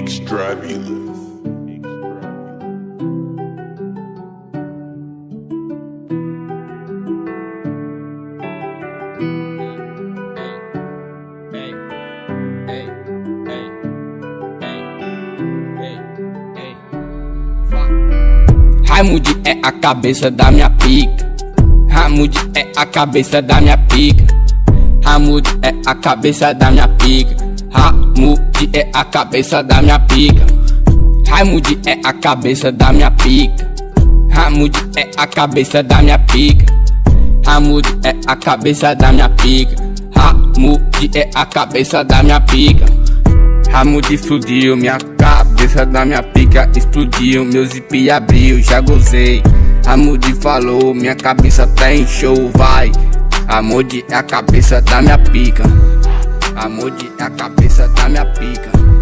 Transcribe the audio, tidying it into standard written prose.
Extravulous. Raimundo é a cabeça da minha pica. Raimundo é a cabeça da minha pica. Raimundo é a cabeça da minha pica. Raimundo é a cabeça da minha pica. Raimundo é a cabeça da minha pica. Raimundo é a cabeça da minha pica. Raimundo é a cabeça da minha pica. Raimundo é a cabeça da minha pica. Raimundo explodiu, minha cabeça da minha pica explodiu, meu zip abriu, já gozei. Raimundo falou, minha cabeça tá em show, vai. Raimundo é a cabeça da minha pica. Raimundo é a cabeça da minha pica.